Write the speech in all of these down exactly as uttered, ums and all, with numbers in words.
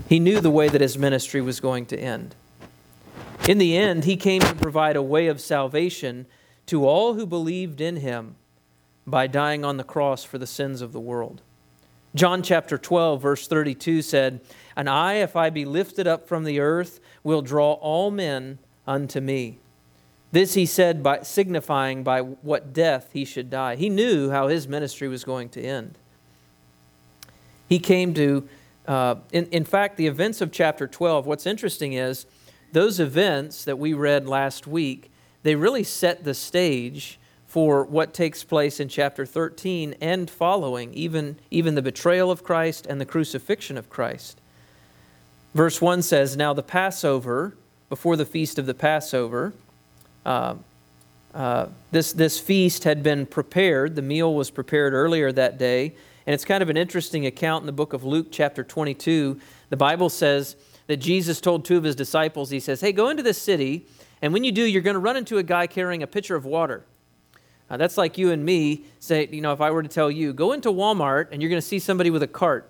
He knew the way that his ministry was going to end. In the end, he came to provide a way of salvation to all who believed in him by dying on the cross for the sins of the world. John chapter twelve, verse thirty-two said, "And I, if I be lifted up from the earth, will draw all men unto me." This he said, by signifying by what death he should die. He knew how his ministry was going to end. He came to, uh, in, in fact, the events of chapter twelve, what's interesting is those events that we read last week, they really set the stage for what takes place in chapter thirteen and following, even, even the betrayal of Christ and the crucifixion of Christ. Verse one says, "Now the Passover, before the feast of the Passover, uh, uh, this, this feast had been prepared. The meal was prepared earlier that day." And it's kind of an interesting account in the book of Luke chapter twenty-two. The Bible says that Jesus told two of his disciples, he says, "Hey, go into this city, and when you do, you're going to run into a guy carrying a pitcher of water." Uh, that's like you and me say, you know, if I were to tell you, go into Walmart and you're going to see somebody with a cart.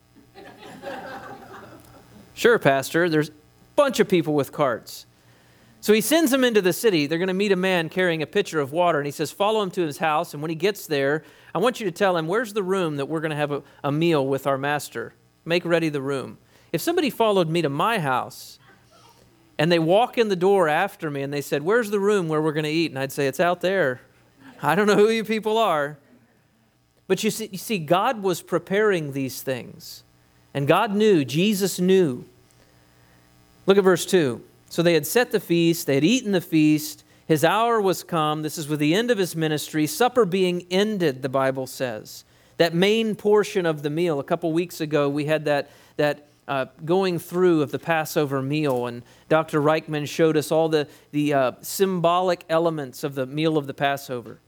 "Sure, Pastor, there's a bunch of people with carts." So he sends them into the city. They're going to meet a man carrying a pitcher of water, and he says, follow him to his house, and when he gets there, I want you to tell him, where's the room that we're going to have a, a meal with our master? Make ready the room. If somebody followed me to my house, and they walk in the door after me, and they said, where's the room where we're going to eat? And I'd say, it's out there. I don't know who you people are. But you see, you see, God was preparing these things. And God knew, Jesus knew. Look at verse two. "So they had set the feast, they had eaten the feast, his hour was come." This is with the end of his ministry. Supper being ended, the Bible says. That main portion of the meal. A couple weeks ago, we had that, that uh, going through of the Passover meal, and Doctor Reichman showed us all the, the uh, symbolic elements of the meal of the Passover.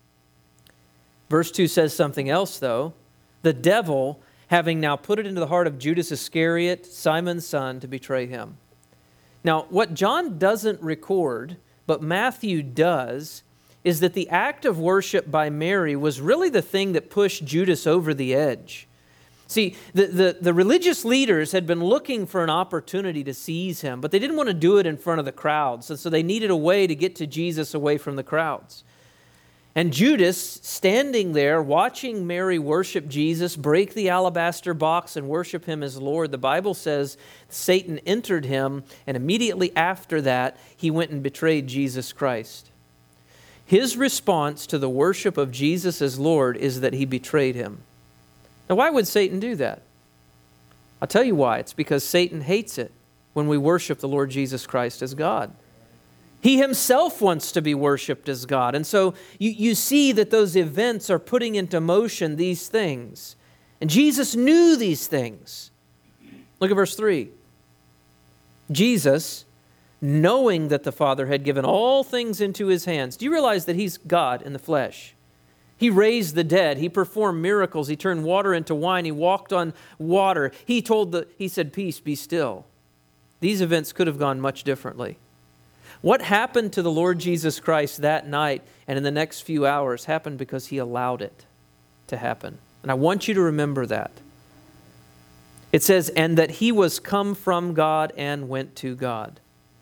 Verse two says something else, though. "The devil, having now put it into the heart of Judas Iscariot, Simon's son, to betray him." Now, what John doesn't record, but Matthew does, is that the act of worship by Mary was really the thing that pushed Judas over the edge. See, the, the, the religious leaders had been looking for an opportunity to seize him, but they didn't want to do it in front of the crowds, and so they needed a way to get to Jesus away from the crowds. And Judas, standing there, watching Mary worship Jesus, break the alabaster box and worship him as Lord, the Bible says Satan entered him, and immediately after that, he went and betrayed Jesus Christ. His response to the worship of Jesus as Lord is that he betrayed him. Now, why would Satan do that? I'll tell you why. It's because Satan hates it when we worship the Lord Jesus Christ as God. He himself wants to be worshiped as God. And so you, you see that those events are putting into motion these things. And Jesus knew these things. Look at verse three. Jesus, knowing that the Father had given all things into his hands. Do you realize that he's God in the flesh? He raised the dead. He performed miracles. He turned water into wine. He walked on water. He told the, he said, peace, be still. These events could have gone much differently. What happened to the Lord Jesus Christ that night and in the next few hours happened because he allowed it to happen. And I want you to remember that. It says, and that he was come from God and went to God.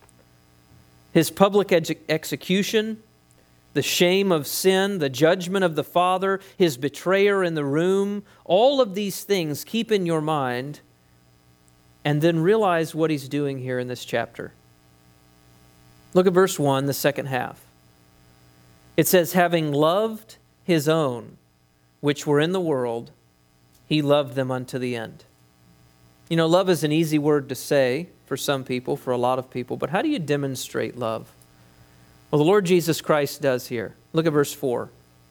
His public ex- execution, the shame of sin, the judgment of the Father, his betrayer in the room, all of these things keep in your mind, and then realize what he's doing here in this chapter. Look at verse one, the second half. It says, having loved his own, which were in the world, he loved them unto the end. You know, love is an easy word to say for some people, for a lot of people, but how do you demonstrate love? Well, the Lord Jesus Christ does here. Look at verse four.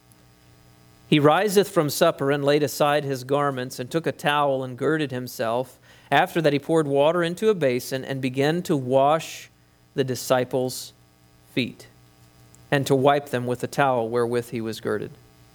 He riseth from supper and laid aside his garments and took a towel and girded himself. After that he poured water into a basin and began to wash the disciples' feet and to wipe them with the towel wherewith he was girded.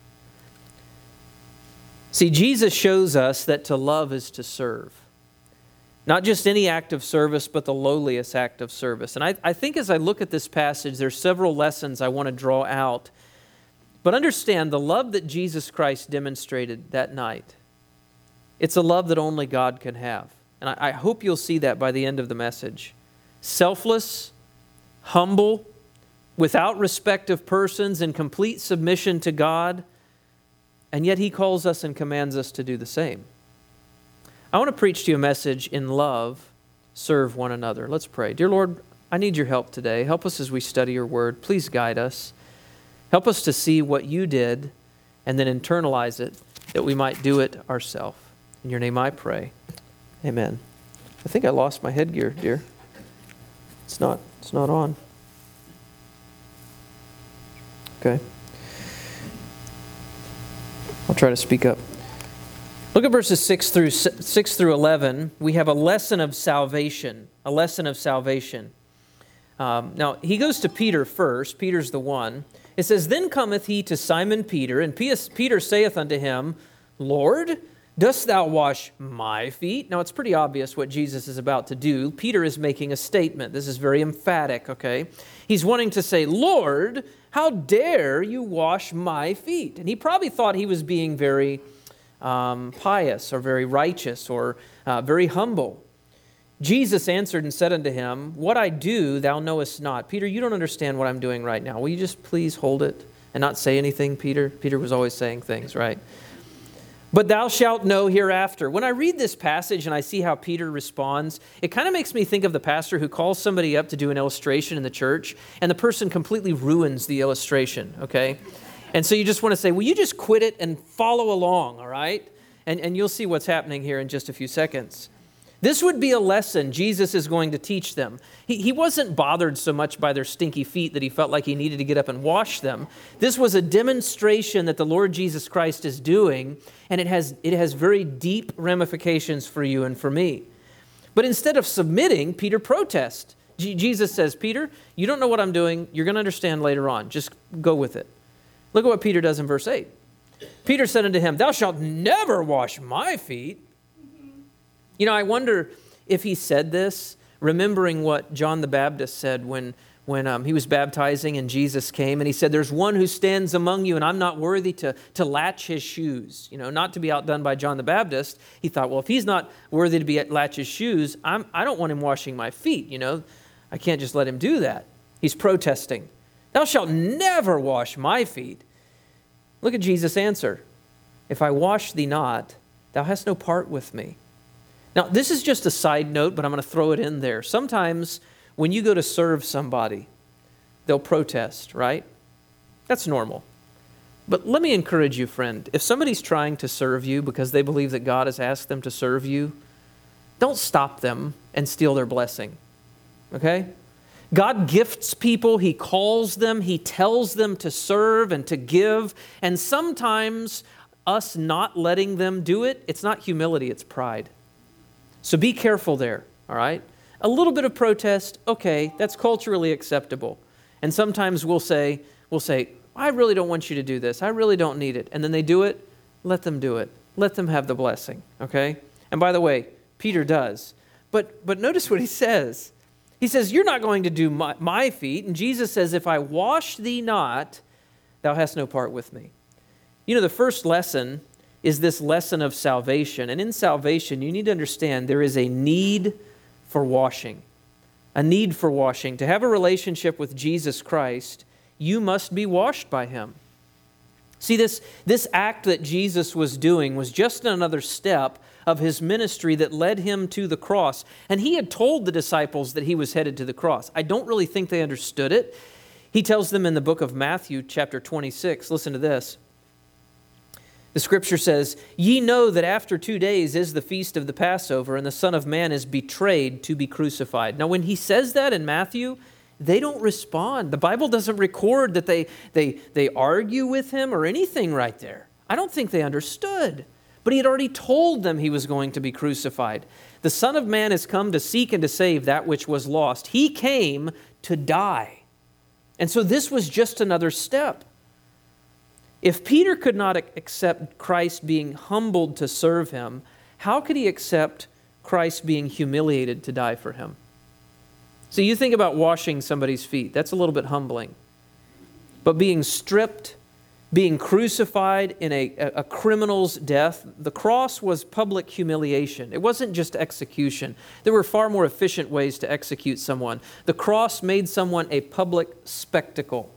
See, Jesus shows us that to love is to serve. Not just any act of service, but the lowliest act of service. And I, I think as I look at this passage, there's several lessons I want to draw out. But understand the love that Jesus Christ demonstrated that night. It's a love that only God can have. And I, I hope you'll see that by the end of the message. Selfless, humble, without respect of persons, in complete submission to God, and yet he calls us and commands us to do the same. I want to preach to you a message in love, serve one another. Let's pray. Dear Lord, I need your help today. Help us as we study your word. Please guide us. Help us to see what you did and then internalize it, that we might do it ourselves. In your name I pray. Amen. I think I lost my headgear, dear. It's not, it's not on. Okay. I'll try to speak up. Look at verses six through six through eleven. We have a lesson of salvation. A lesson of salvation. Um, now, he goes to Peter first. Peter's the one. It says, Then cometh he to Simon Peter, and Peter saith unto him, Lord, dost thou wash my feet? Now, it's pretty obvious what Jesus is about to do. Peter is making a statement. This is very emphatic, okay? He's wanting to say, Lord, how dare you wash my feet? And he probably thought he was being very um, pious or very righteous or uh, very humble. Jesus answered and said unto him, What I do thou knowest not. Peter, you don't understand what I'm doing right now. Will you just please hold it and not say anything, Peter? Peter was always saying things, right? But thou shalt know hereafter. When I read this passage and I see how Peter responds, it kind of makes me think of the pastor who calls somebody up to do an illustration in the church, and the person completely ruins the illustration, okay? And so you just want to say, will you just quit it and follow along, all right? And, and you'll see what's happening here in just a few seconds. This would be a lesson Jesus is going to teach them. He, he wasn't bothered so much by their stinky feet that he felt like he needed to get up and wash them. This was a demonstration that the Lord Jesus Christ is doing, and it has, it has very deep ramifications for you and for me. But instead of submitting, Peter protests. G- Jesus says, Peter, you don't know what I'm doing. You're going to understand later on. Just go with it. Look at what Peter does in verse eight. Peter said unto him, Thou shalt never wash my feet. You know, I wonder if he said this, remembering what John the Baptist said when, when um, he was baptizing and Jesus came, and he said, There's one who stands among you, and I'm not worthy to, to latch his shoes. You know, not to be outdone by John the Baptist. He thought, well, if he's not worthy to be at latch his shoes, I'm, I don't want him washing my feet. You know, I can't just let him do that. He's protesting. Thou shalt never wash my feet. Look at Jesus' answer. If I wash thee not, thou hast no part with me. Now, this is just a side note, but I'm going to throw it in there. Sometimes when you go to serve somebody, they'll protest, right? That's normal. But let me encourage you, friend. If somebody's trying to serve you because they believe that God has asked them to serve you, don't stop them and steal their blessing, okay? God gifts people. He calls them. He tells them to serve and to give. And sometimes us not letting them do it, it's not humility, it's pride. So be careful there, all right? A little bit of protest, okay, that's culturally acceptable. And sometimes we'll say, we'll say, I really don't want you to do this. I really don't need it. And then they do it. Let them do it. Let them have the blessing, okay? And by the way, Peter does. But but notice what he says. He says, you're not going to do my, my feet. And Jesus says, if I wash thee not, thou hast no part with me. You know, the first lesson is this lesson of salvation. And in salvation, you need to understand there is a need for washing. A need for washing. To have a relationship with Jesus Christ, you must be washed by Him. See, this, this act that Jesus was doing was just another step of His ministry that led Him to the cross. And He had told the disciples that He was headed to the cross. I don't really think they understood it. He tells them in the book of Matthew, chapter twenty-six, listen to this. The scripture says, Ye know that after two days is the feast of the Passover, and the Son of Man is betrayed to be crucified. Now, when He says that in Matthew, they don't respond. The Bible doesn't record that they, they, they argue with Him or anything right there. I don't think they understood. But He had already told them He was going to be crucified. The Son of Man has come to seek and to save that which was lost. He came to die. And so this was just another step. If Peter could not accept Christ being humbled to serve Him, how could he accept Christ being humiliated to die for him? So you think about washing somebody's feet. That's a little bit humbling. But being stripped being crucified in a, a criminal's death. The cross was public humiliation. It wasn't just execution. There were far more efficient ways to execute someone. The cross made someone a public spectacle.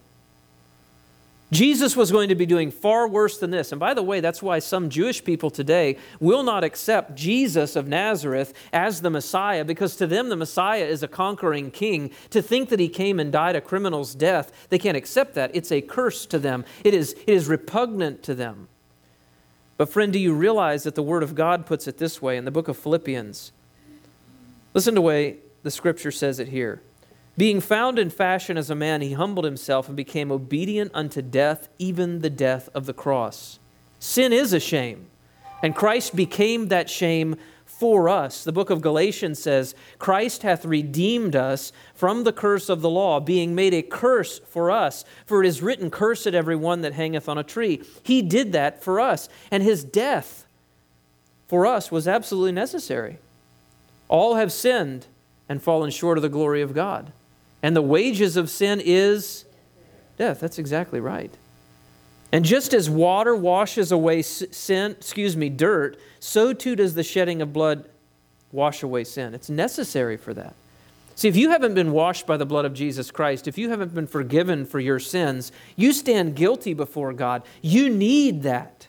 Jesus was going to be doing far worse than this. And by the way, that's why some Jewish people today will not accept Jesus of Nazareth as the Messiah, because to them the Messiah is a conquering king. To think that he came and died a criminal's death, they can't accept that. It's a curse to them. It is, it is repugnant to them. But friend, do you realize that the Word of God puts it this way in the book of Philippians? Listen to the way the Scripture says it here. Being found in fashion as a man, he humbled himself and became obedient unto death, even the death of the cross. Sin is a shame, and Christ became that shame for us. The book of Galatians says, Christ hath redeemed us from the curse of the law, being made a curse for us. For it is written, cursed every one that hangeth on a tree. He did that for us, and his death for us was absolutely necessary. All have sinned and fallen short of the glory of God. And the wages of sin is death. That's exactly right. And just as water washes away sin, excuse me, dirt, so too does the shedding of blood wash away sin. It's necessary for that. See, if you haven't been washed by the blood of Jesus Christ, if you haven't been forgiven for your sins, you stand guilty before God. You need that.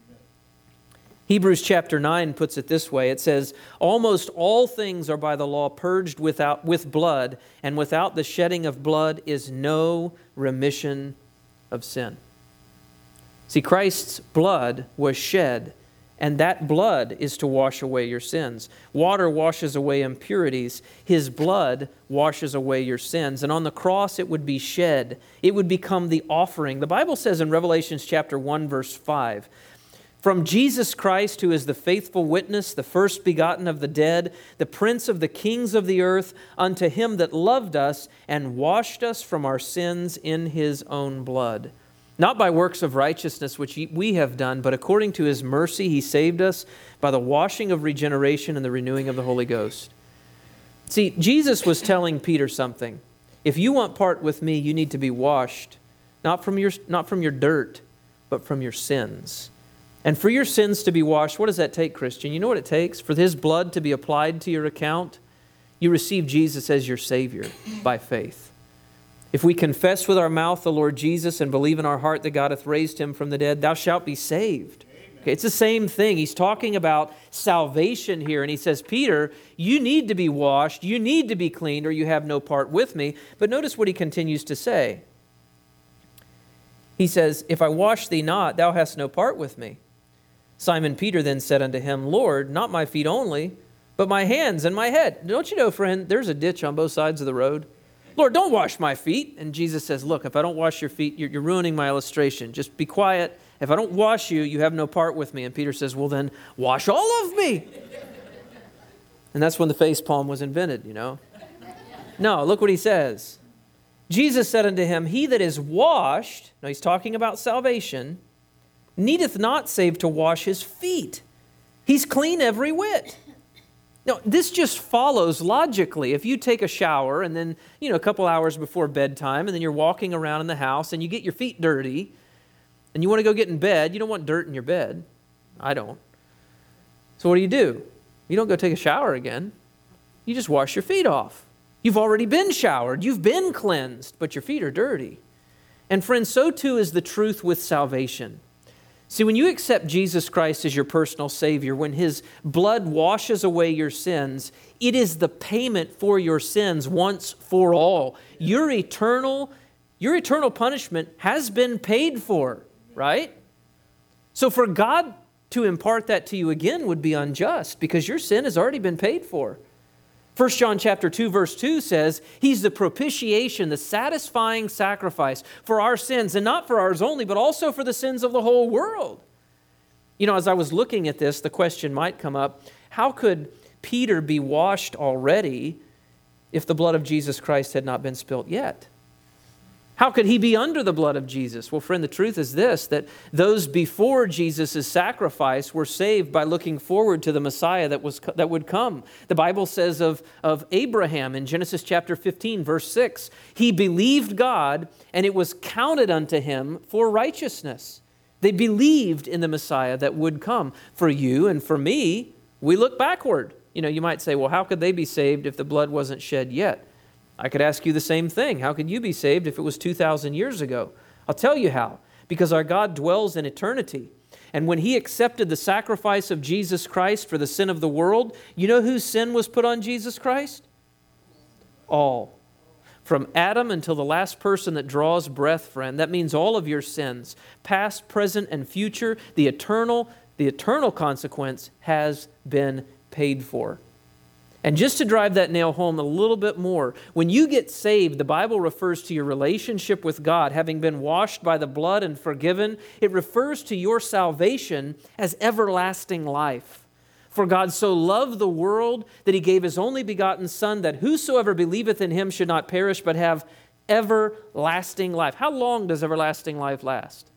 Hebrews chapter nine puts it this way. It says, almost all things are by the law purged without, with blood, and without the shedding of blood is no remission of sin. See, Christ's blood was shed, and that blood is to wash away your sins. Water washes away impurities. His blood washes away your sins. And on the cross it would be shed. It would become the offering. The Bible says in Revelation chapter one, verse five, from Jesus Christ, who is the faithful witness, the first begotten of the dead, the prince of the kings of the earth, unto him that loved us and washed us from our sins in his own blood. Not by works of righteousness which we have done, but according to his mercy he saved us by the washing of regeneration and the renewing of the Holy Ghost. See, Jesus was telling Peter something. If you want part with me, you need to be washed, not from your, not from your dirt, but from your sins. And for your sins to be washed, what does that take, Christian? You know what it takes? For his blood to be applied to your account, you receive Jesus as your Savior by faith. If we confess with our mouth the Lord Jesus and believe in our heart that God hath raised him from the dead, thou shalt be saved. Okay, it's the same thing. He's talking about salvation here. And he says, Peter, you need to be washed. You need to be cleaned or you have no part with me. But notice what he continues to say. He says, if I wash thee not, thou hast no part with me. Simon Peter then said unto him, Lord, not my feet only, but my hands and my head. Don't you know, friend, there's a ditch on both sides of the road. Lord, don't wash my feet. And Jesus says, look, if I don't wash your feet, you're, you're ruining my illustration. Just be quiet. If I don't wash you, you have no part with me. And Peter says, well, then wash all of me. And that's when the face palm was invented, you know. No, look what he says. Jesus said unto him, he that is washed, now he's talking about salvation, needeth not save to wash his feet. He's clean every whit. Now, this just follows logically. If you take a shower and then, you know, a couple hours before bedtime and then you're walking around in the house and you get your feet dirty and you want to go get in bed, you don't want dirt in your bed. I don't. So what do you do? You don't go take a shower again. You just wash your feet off. You've already been showered. You've been cleansed, but your feet are dirty. And friends, so too is the truth with salvation. See, when you accept Jesus Christ as your personal Savior, when his blood washes away your sins, it is the payment for your sins once for all. Your eternal, your eternal punishment has been paid for, right? So for God to impart that to you again would be unjust because your sin has already been paid for. First John chapter two, verse two says, he's the propitiation, the satisfying sacrifice for our sins, and not for ours only, but also for the sins of the whole world. You know, as I was looking at this, the question might come up, how could Peter be washed already if the blood of Jesus Christ had not been spilt yet? How could he be under the blood of Jesus? Well, friend, the truth is this, that those before Jesus' sacrifice were saved by looking forward to the Messiah that was that would come. The Bible says of, of Abraham in Genesis chapter fifteen, verse six, he believed God, and it was counted unto him for righteousness. They believed in the Messiah that would come. For you and for me, we look backward. You know, you might say, well, how could they be saved if the blood wasn't shed yet? I could ask you the same thing. How could you be saved if it was two thousand years ago? I'll tell you how. Because our God dwells in eternity. And when he accepted the sacrifice of Jesus Christ for the sin of the world, you know whose sin was put on Jesus Christ? All. From Adam until the last person that draws breath, friend. That means all of your sins, past, present, and future, the eternal, the eternal consequence has been paid for. And just to drive that nail home a little bit more, when you get saved, the Bible refers to your relationship with God, having been washed by the blood and forgiven. It refers to your salvation as everlasting life. For God so loved the world that he gave his only begotten Son, that whosoever believeth in him should not perish, but have everlasting life. How long does everlasting life last?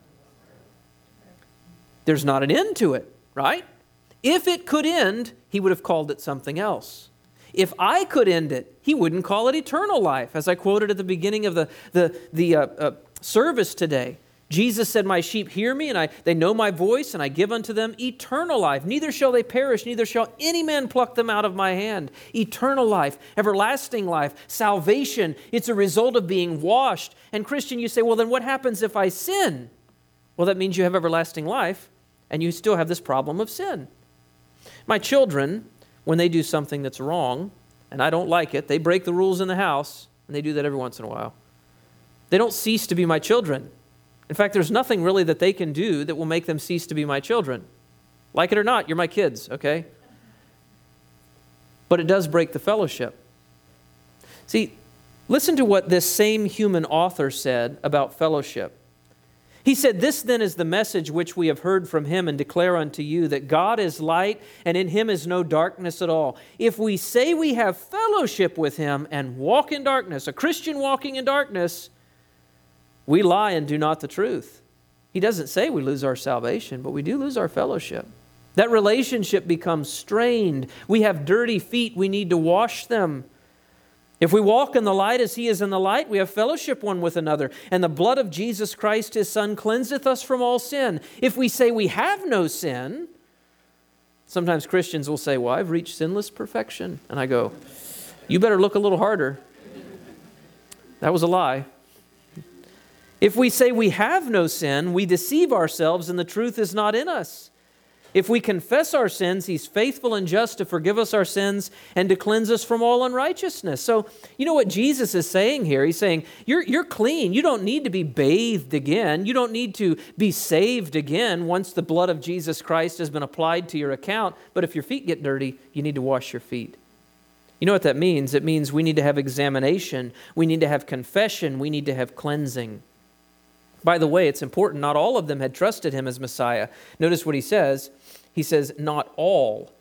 There's not an end to it, right? If it could end, he would have called it something else. If I could end it, he wouldn't call it eternal life. As I quoted at the beginning of the, the, the uh, uh, service today, Jesus said, my sheep hear me, and I, they know my voice, and I give unto them eternal life. Neither shall they perish, neither shall any man pluck them out of my hand. Eternal life, everlasting life, salvation. It's a result of being washed. And Christian, you say, well, then what happens if I sin? Well, that means you have everlasting life, and you still have this problem of sin. My children, when they do something that's wrong, and I don't like it, they break the rules in the house, and they do that every once in a while. They don't cease to be my children. In fact, there's nothing really that they can do that will make them cease to be my children. Like it or not, you're my kids, okay? But it does break the fellowship. See, listen to what this same human author said about fellowship. He said, this then is the message which we have heard from him and declare unto you, that God is light and in him is no darkness at all. If we say we have fellowship with him and walk in darkness, a Christian walking in darkness, we lie and do not the truth. He doesn't say we lose our salvation, but we do lose our fellowship. That relationship becomes strained. We have dirty feet. We need to wash them. If we walk in the light as he is in the light, we have fellowship one with another. And the blood of Jesus Christ, his Son, cleanseth us from all sin. If we say we have no sin, sometimes Christians will say, well, I've reached sinless perfection. And I go, you better look a little harder. That was a lie. If we say we have no sin, we deceive ourselves and the truth is not in us. If we confess our sins, he's faithful and just to forgive us our sins and to cleanse us from all unrighteousness. So, you know what Jesus is saying here? He's saying, you're, you're clean. You don't need to be bathed again. You don't need to be saved again once the blood of Jesus Christ has been applied to your account. But if your feet get dirty, you need to wash your feet. You know what that means? It means we need to have examination. We need to have confession. We need to have cleansing. By the way, it's important, not all of them had trusted him as Messiah. Notice what he says. He says, not all,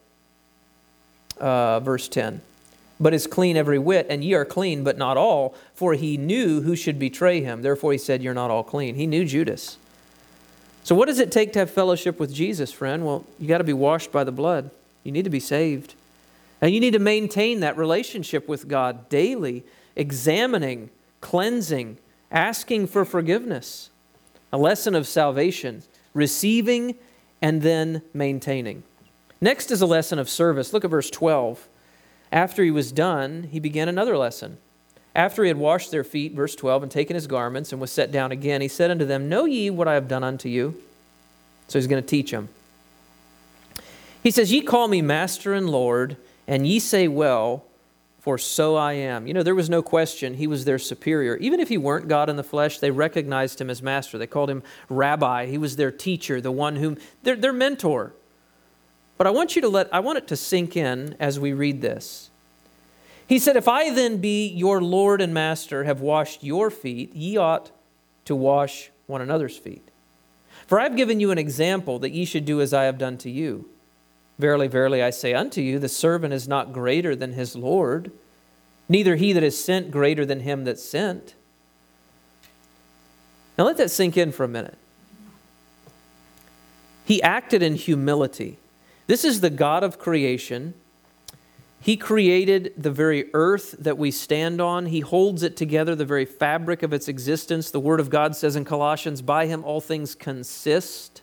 uh, verse ten, but is clean every whit, and ye are clean, but not all, for he knew who should betray him. Therefore he said, you're not all clean. He knew Judas. So what does it take to have fellowship with Jesus, friend? Well, you got to be washed by the blood. You need to be saved. And you need to maintain that relationship with God daily, examining, cleansing, asking for forgiveness, a lesson of salvation, receiving and then maintaining. Next is a lesson of service. Look at verse twelve. After he was done, he began another lesson. After he had washed their feet, verse twelve, and taken his garments and was set down again, he said unto them, know ye what I have done unto you? So he's going to teach them. He says, ye call me Master and Lord, and ye say well, for so I am. You know, there was no question he was their superior. Even if he weren't God in the flesh, they recognized him as master. They called him rabbi. He was their teacher, the one whom, their, their mentor. But I want you to let, I want it to sink in as we read this. He said, if I then be your Lord and master, have washed your feet, ye ought to wash one another's feet. For I have given you an example that ye should do as I have done to you. Verily, verily, I say unto you, the servant is not greater than his Lord, neither he that is sent greater than him that sent. Now let that sink in for a minute. He acted in humility. This is the God of creation. He created the very earth that we stand on. He holds it together, the very fabric of its existence. The Word of God says in Colossians, by Him all things consist.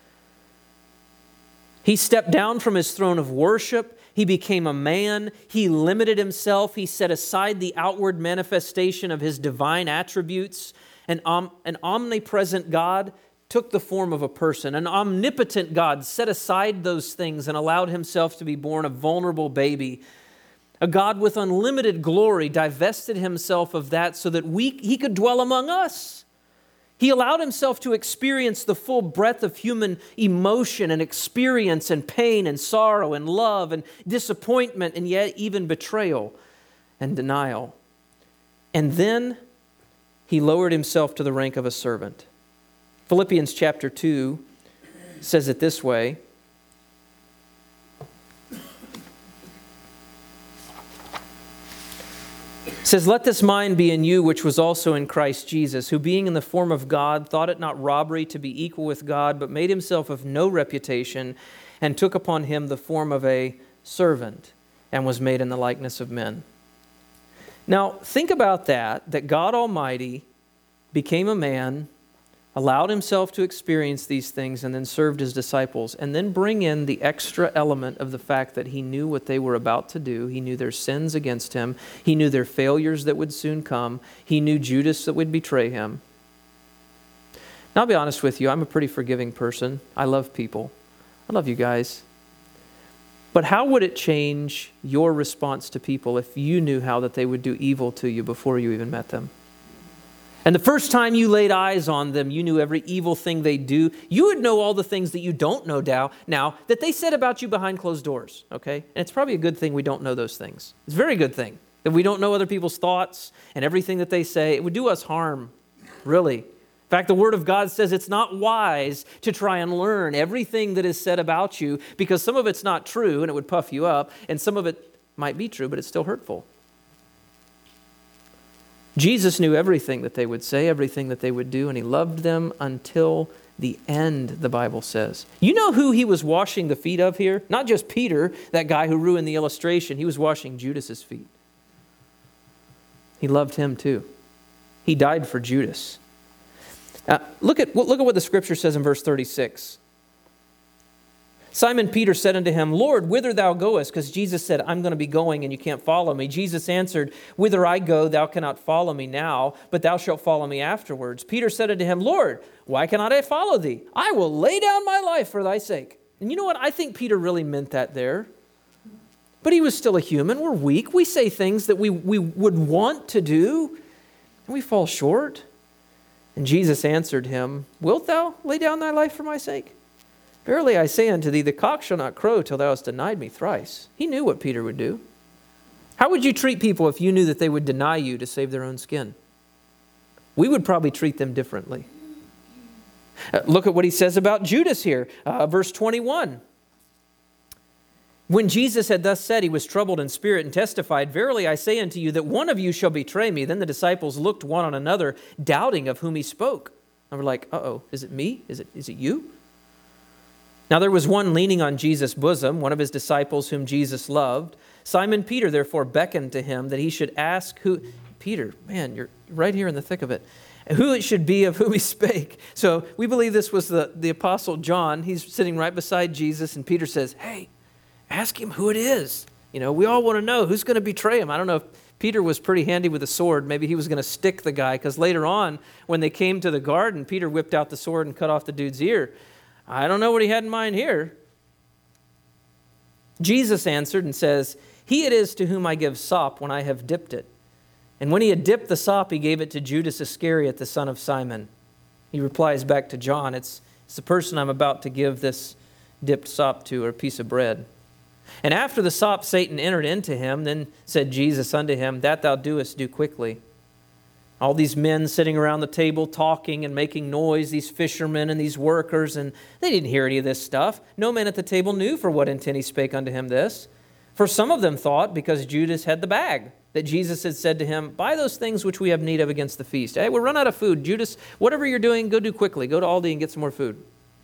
He stepped down from His throne of worship. He became a man. He limited Himself. He set aside the outward manifestation of His divine attributes. An, om- an omnipresent God took the form of a person. An omnipotent God set aside those things and allowed Himself to be born a vulnerable baby. A God with unlimited glory divested Himself of that so that we, He could dwell among us. He allowed Himself to experience the full breadth of human emotion and experience and pain and sorrow and love and disappointment and yet even betrayal and denial. And then He lowered Himself to the rank of a servant. Philippians chapter two says it this way. It says, let this mind be in you, which was also in Christ Jesus, who being in the form of God, thought it not robbery to be equal with God, but made Himself of no reputation, and took upon Him the form of a servant, and was made in the likeness of men. Now, think about that, that God Almighty became a man, allowed Himself to experience these things, and then served His disciples, and then bring in the extra element of the fact that He knew what they were about to do. He knew their sins against Him. He knew their failures that would soon come. He knew Judas that would betray Him. Now, I'll be honest with you, I'm a pretty forgiving person. I love people. I love you guys. But how would it change your response to people if you knew how that they would do evil to you before you even met them? And the first time you laid eyes on them, you knew every evil thing they do. You would know all the things that you don't know now, now that they said about you behind closed doors, okay? And it's probably a good thing we don't know those things. It's a very good thing that we don't know other people's thoughts and everything that they say. It would do us harm, really. In fact, the Word of God says it's not wise to try and learn everything that is said about you because some of it's not true and it would puff you up, and some of it might be true, but it's still hurtful. Jesus knew everything that they would say, everything that they would do, and He loved them until the end, the Bible says. You know who He was washing the feet of here? Not just Peter, that guy who ruined the illustration. He was washing Judas's feet. He loved him too. He died for Judas. Uh, look at, look at what the Scripture says in verse thirty-six. Simon Peter said unto Him, Lord, whither thou goest? Because Jesus said, I'm going to be going and you can't follow me. Jesus answered, whither I go, thou cannot follow me now, but thou shalt follow me afterwards. Peter said unto Him, Lord, why cannot I follow thee? I will lay down my life for thy sake. And you know what? I think Peter really meant that there. But he was still a human. We're weak. We say things that we, we would want to do, and we fall short. And Jesus answered him, wilt thou lay down thy life for my sake? Verily I say unto thee, the cock shall not crow till thou hast denied me thrice. He knew what Peter would do. How would you treat people if you knew that they would deny you to save their own skin? We would probably treat them differently. Uh, look at what he says about Judas here, uh, verse twenty-one. When Jesus had thus said, he was troubled in spirit and testified, verily I say unto you that one of you shall betray me. Then the disciples looked one on another, doubting of whom he spoke. And we're like, uh-oh, is it me? Is it, is it you? Now there was one leaning on Jesus' bosom, one of His disciples whom Jesus loved. Simon Peter therefore beckoned to him that he should ask who... Peter, man, you're right here in the thick of it. Who it should be of whom he spake. So we believe this was the, the Apostle John. He's sitting right beside Jesus, and Peter says, hey, ask him who it is. You know, we all want to know who's going to betray him. I don't know if Peter was pretty handy with a sword. Maybe he was going to stick the guy, because later on, when they came to the garden, Peter whipped out the sword and cut off the dude's ear. I don't know what he had in mind here. Jesus answered and says, he it is to whom I give sop when I have dipped it. And when he had dipped the sop, he gave it to Judas Iscariot, the son of Simon. He replies back to John, it's, it's the person I'm about to give this dipped sop to, or a piece of bread. And after the sop, Satan entered into him. Then said Jesus unto him, that thou doest, do quickly. All these men sitting around the table talking and making noise, these fishermen and these workers, and they didn't hear any of this stuff. No man at the table knew for what intent he spake unto him this. For some of them thought, because Judas had the bag, that Jesus had said to him, buy those things which we have need of against the feast. Hey, we'll run out of food. Judas, whatever you're doing, go do quickly. Go to Aldi and get some more food.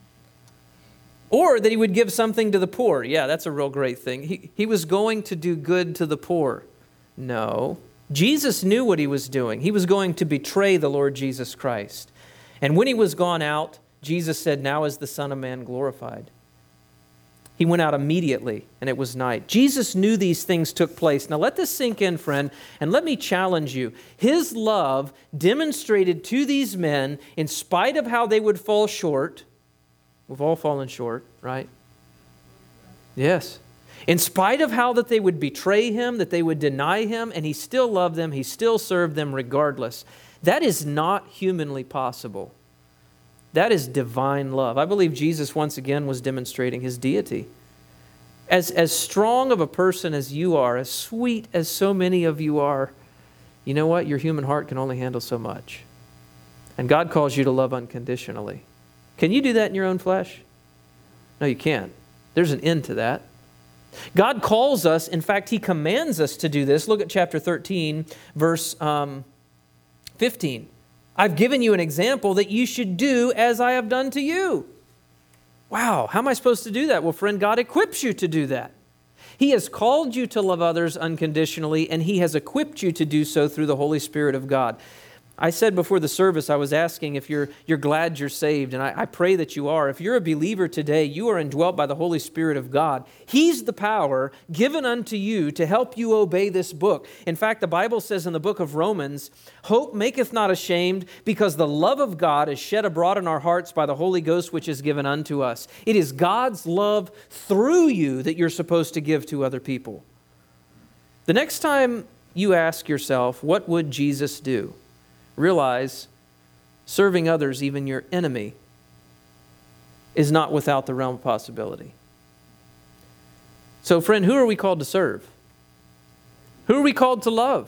Or that he would give something to the poor. Yeah, that's a real great thing. He, he was going to do good to the poor. No. Jesus knew what he was doing. He was going to betray the Lord Jesus Christ. And when he was gone out, Jesus said, now is the Son of Man glorified. He went out immediately, and it was night. Jesus knew these things took place. Now let this sink in, friend, and let me challenge you. His love demonstrated to these men, in spite of how they would fall short. We've all fallen short, right? Yes. In spite of how that they would betray him, that they would deny him, and he still loved them, he still served them regardless. That is not humanly possible. That is divine love. I believe Jesus once again was demonstrating his deity. As, as strong of a person as you are, as sweet as so many of you are, you know what? Your human heart can only handle so much. And God calls you to love unconditionally. Can you do that in your own flesh? No, you can't. There's an end to that. God calls us, in fact, he commands us to do this. Look at chapter thirteen, verse um, fifteen. I've given you an example that you should do as I have done to you. Wow, how am I supposed to do that? Well, friend, God equips you to do that. He has called you to love others unconditionally, and he has equipped you to do so through the Holy Spirit of God. I said before the service, I was asking if you're, you're glad you're saved, and I, I pray that you are. If you're a believer today, you are indwelt by the Holy Spirit of God. He's the power given unto you to help you obey this book. In fact, the Bible says in the book of Romans, hope maketh not ashamed, because the love of God is shed abroad in our hearts by the Holy Ghost, which is given unto us. It is God's love through you that you're supposed to give to other people. The next time you ask yourself, what would Jesus do? Realize serving others, even your enemy, is not without the realm of possibility. So, friend, who are we called to serve? Who are we called to love?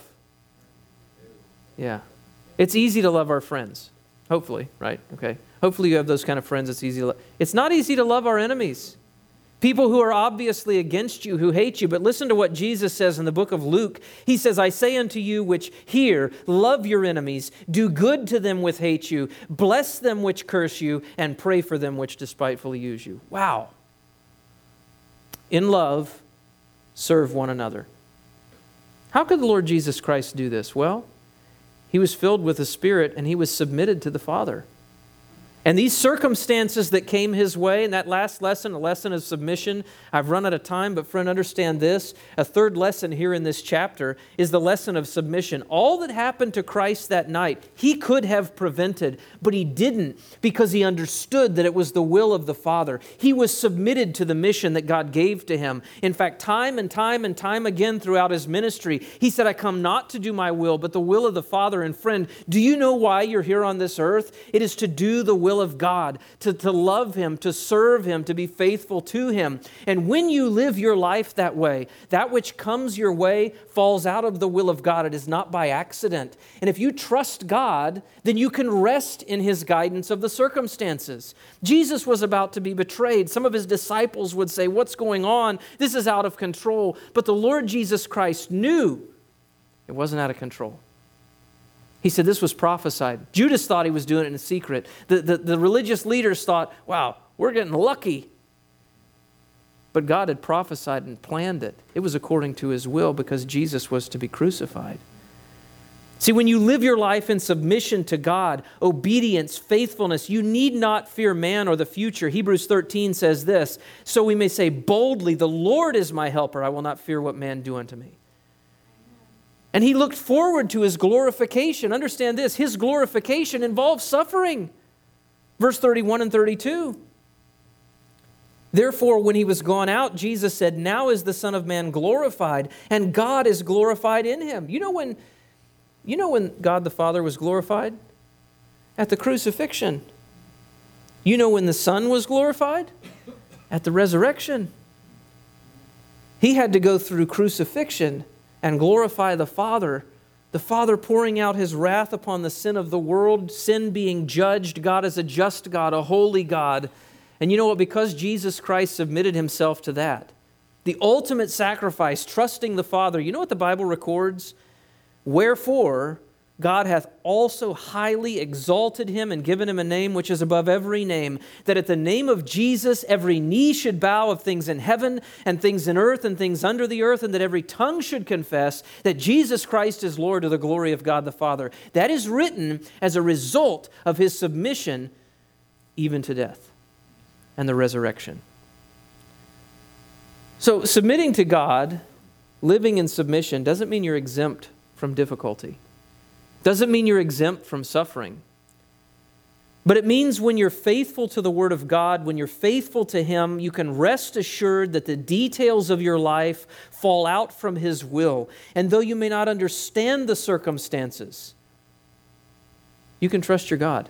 Yeah. It's easy to love our friends. Hopefully, right? Okay. Hopefully you have those kind of friends it's easy to love. It's not easy to love our enemies. People who are obviously against you, who hate you. But listen to what Jesus says in the book of Luke. He says, I say unto you which hear, love your enemies, do good to them which hate you, bless them which curse you, and pray for them which despitefully use you. Wow. In love, serve one another. How could the Lord Jesus Christ do this? Well, he was filled with the Spirit and he was submitted to the Father. And these circumstances that came his way, and that last lesson, a lesson of submission, I've run out of time, but friend, understand this. A third lesson here in this chapter is the lesson of submission. All that happened to Christ that night, he could have prevented, but he didn't because he understood that it was the will of the Father. He was submitted to the mission that God gave to him. In fact, time and time and time again throughout his ministry, he said, I come not to do my will, but the will of the Father. And friend, do you know why you're here on this earth? It is to do the will of God, to, to love him, to serve him, to be faithful to him. And when you live your life that way, that which comes your way falls out of the will of God. It is not by accident. And if you trust God, then you can rest in his guidance of the circumstances. Jesus was about to be betrayed. Some of his disciples would say, what's going on? This is out of control. But the Lord Jesus Christ knew it wasn't out of control. He said this was prophesied. Judas thought he was doing it in secret. The, the, the religious leaders thought, wow, we're getting lucky. But God had prophesied and planned it. It was according to his will because Jesus was to be crucified. See, when you live your life in submission to God, obedience, faithfulness, you need not fear man or the future. Hebrews thirteen says this, so we may say boldly, the Lord is my helper. I will not fear what man do unto me. And he looked forward to his glorification. Understand this, his glorification involves suffering. Verse thirty-one and thirty-two. Therefore, when he was gone out, Jesus said, now is the Son of Man glorified, and God is glorified in him. You know when, you know when God the Father was glorified? At the crucifixion. You know when the Son was glorified? At the resurrection. He had to go through crucifixion and glorify the Father, the Father pouring out his wrath upon the sin of the world, sin being judged. God is a just God, a holy God. And you know what? Because Jesus Christ submitted himself to that, The ultimate sacrifice, trusting the Father. You know what the Bible records? Wherefore, God hath also highly exalted him and given him a name which is above every name, that at the name of Jesus every knee should bow of things in heaven and things in earth and things under the earth, and that every tongue should confess that Jesus Christ is Lord, to the glory of God the Father. That is written as a result of his submission even to death and the resurrection. So submitting to God, living in submission, doesn't mean you're exempt from difficulty. Doesn't mean you're exempt from suffering. But it means when you're faithful to the Word of God, when you're faithful to Him, you can rest assured that the details of your life fall out from His will. And though you may not understand the circumstances, you can trust your God.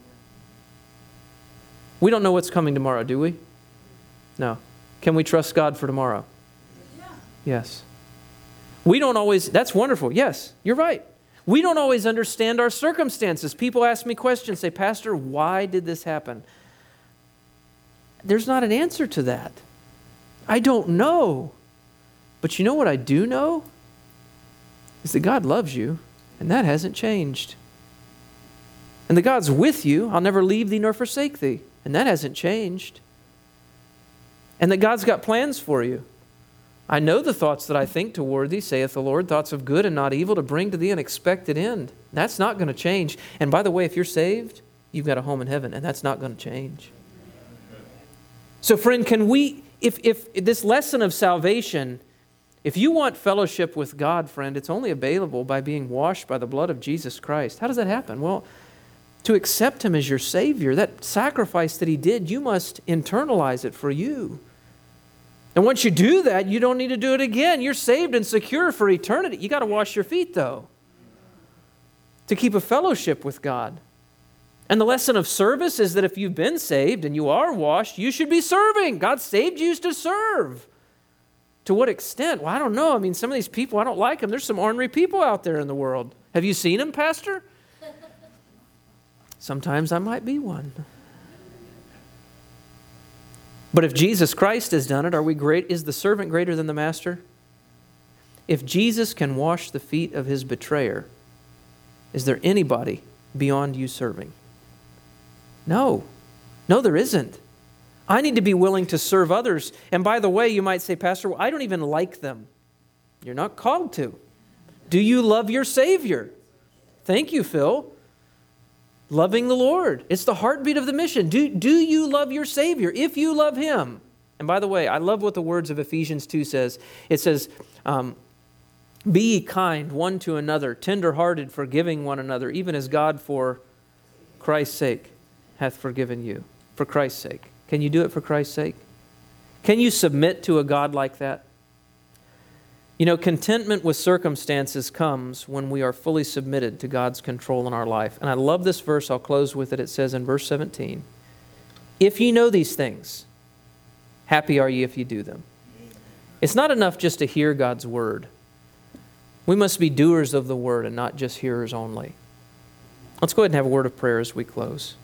We don't know what's coming tomorrow, do we? No. Can we trust God for tomorrow? Yeah. Yes. We don't always, that's wonderful. Yes, you're right. We don't always understand our circumstances. People ask me questions, say, Pastor, why did this happen? There's not an answer to that. I don't know. But you know what I do know? Is that God loves you, and that hasn't changed. And that God's with you. I'll never leave thee nor forsake thee. And that hasn't changed. And that God's got plans for you. I know the thoughts that I think toward thee, saith the Lord, thoughts of good and not evil, to bring to thee an expected end. That's not going to change. And by the way, if you're saved, you've got a home in heaven, and that's not going to change. So friend, can we, if, if this lesson of salvation, if you want fellowship with God, friend, it's only available by being washed by the blood of Jesus Christ. How does that happen? Well, to accept Him as your Savior, that sacrifice that He did, you must internalize it for you. And once you do that, you don't need to do it again. You're saved and secure for eternity. You got to wash your feet, though, to keep a fellowship with God. And the lesson of service is that if you've been saved and you are washed, you should be serving. God saved you to serve. To what extent? Well, I don't know. I mean, some of these people, I don't like them. There's some ornery people out there in the world. Have you seen them, Pastor? Sometimes I might be one. But if Jesus Christ has done it, are we great? Is the servant greater than the master? If Jesus can wash the feet of his betrayer, is there anybody beyond you serving? No. No, there isn't. I need to be willing to serve others. And by the way, you might say, Pastor, well, I don't even like them. You're not called to. Do you love your Savior? Thank you, Phil. Loving the Lord. It's the heartbeat of the mission. Do, do you love your Savior? If you love Him. And by the way, I love what the words of Ephesians two says. It says, um, be ye kind one to another, tender-hearted, forgiving one another, even as God for Christ's sake hath forgiven you. For Christ's sake. Can you do it for Christ's sake? Can you submit to a God like that? You know, contentment with circumstances comes when we are fully submitted to God's control in our life. And I love this verse. I'll close with it. It says in verse seventeen, if ye know these things, happy are ye if ye do them. It's not enough just to hear God's word. We must be doers of the word and not just hearers only. Let's go ahead and have a word of prayer as we close.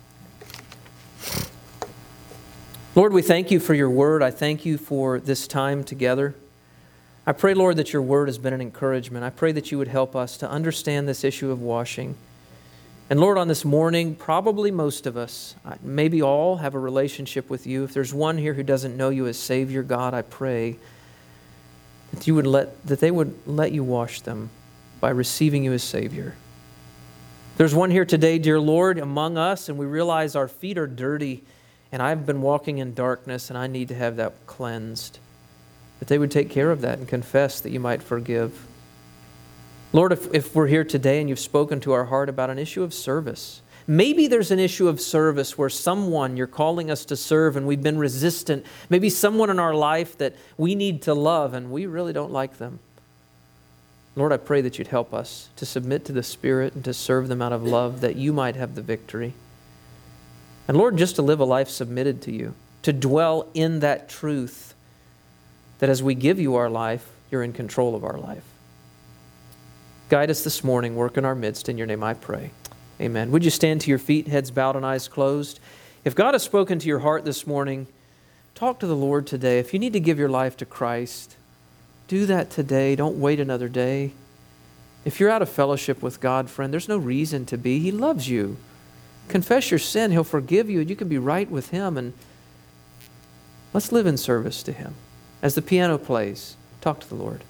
Lord, we thank you for your word. I thank you for this time together. I pray, Lord, that your word has been an encouragement. I pray that you would help us to understand this issue of washing. And Lord, on this morning, probably most of us, maybe all, have a relationship with you. If there's one here who doesn't know you as Savior, God, I pray that you would let that they would let you wash them by receiving you as Savior. There's one here today, dear Lord, among us, and we realize our feet are dirty, and I've been walking in darkness, and I need to have that cleansed. That they would take care of that and confess that you might forgive. Lord, if, if we're here today and you've spoken to our heart about an issue of service, maybe there's an issue of service where someone you're calling us to serve and we've been resistant. Maybe someone in our life that we need to love and we really don't like them. Lord, I pray that you'd help us to submit to the Spirit and to serve them out of love, that you might have the victory. And Lord, just to live a life submitted to you, to dwell in that truth, that as we give you our life, you're in control of our life. Guide us this morning, work in our midst. In your name I pray. Amen. Would you stand to your feet, heads bowed and eyes closed? If God has spoken to your heart this morning talk to the Lord today. If you need to give your life to Christ, do that today. Don't wait another day. If you're out of fellowship with God, friend, there's no reason to be. He loves you. Confess your sin. He'll forgive you, and you can be right with Him. And let's live in service to Him. As the piano plays, talk to the Lord.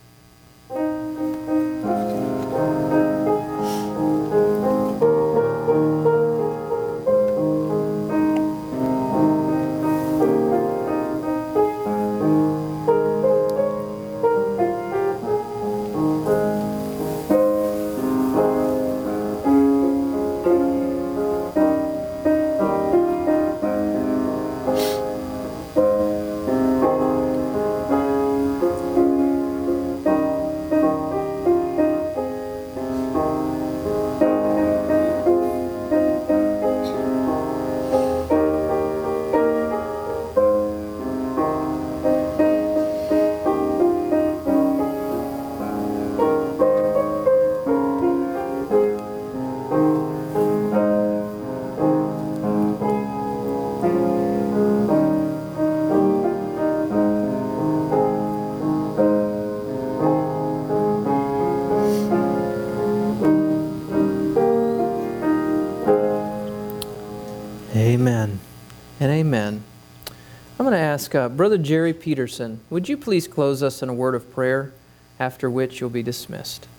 Amen and amen. I'm going to ask uh, Brother Jerry Peterson, would you please close us in a word of prayer, after which you'll be dismissed.